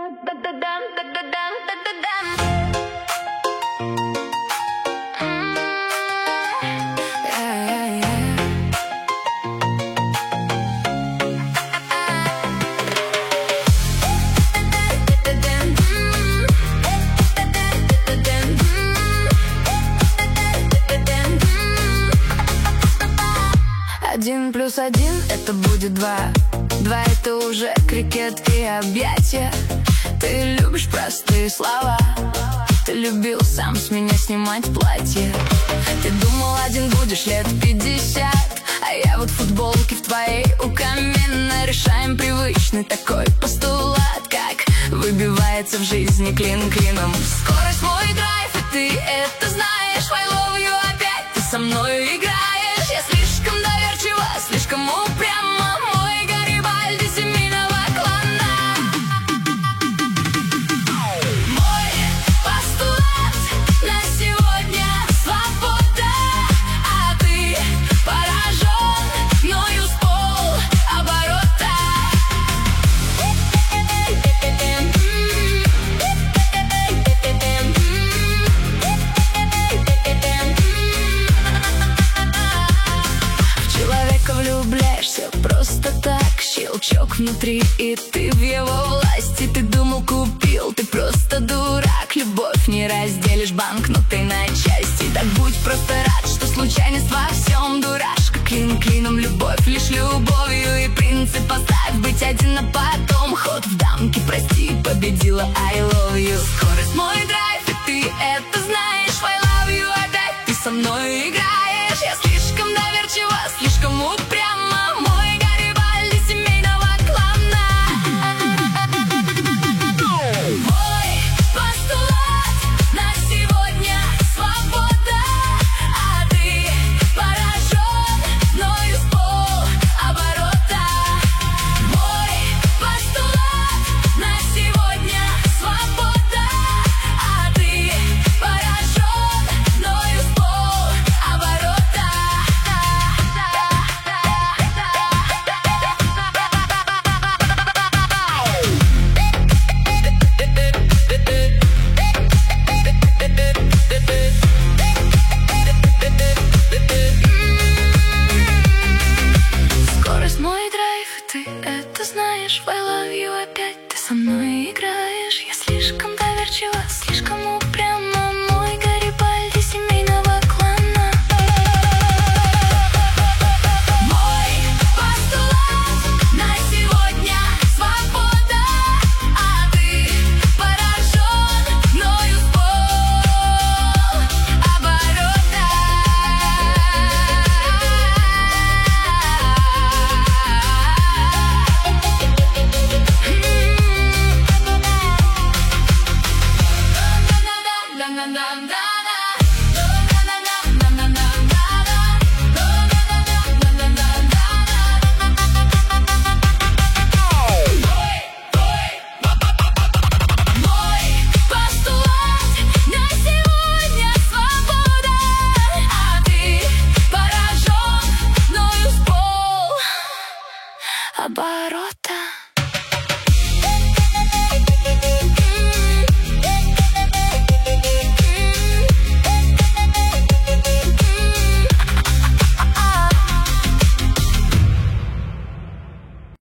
Один плюс один — это будет два. Два — это уже крикет и объятия. Ты любишь простые слова. Ты любил сам с меня снимать платье. Ты думал, один будешь лет 50, а я вот в футболке в твоей у камина. Решаем привычный такой постулат, как выбивается в жизни клин клином. Скорость мой драйв, и ты это знаешь. I love you, опять ты со мной играешь. Я слишком доверчива, слишком упряма. Мой Гарибальди семейного клана. Мой постулат на сегодня свобода, а ты поражен мною с полоборота. В человека влюбляешься просто так. Щелчок внутри, и ты в его власти. Ты думал, купил, ты просто дурак. Любовь не разделишь банкнотой на части. Так будь просто рад, что случайность во всем. Дурашка, клин клином, любовь лишь любовью. И принцип оставь быть один, а потом ход в дамки, прости, победила I love you. Скорость мой драйв, и ты это знаешь. I love you, опять ты со мной играешь. Я слишком доверчива, слишком упряма. Мой Гарибальди семейного клана. Мой постулат на сегодня свобода, а ты поражен мною с полоборота. Мой постулат на сегодня свобода, а ты поражен мною с полоборота. Скорость мой драйв, и ты это знаешь. I love you, опять ты со мной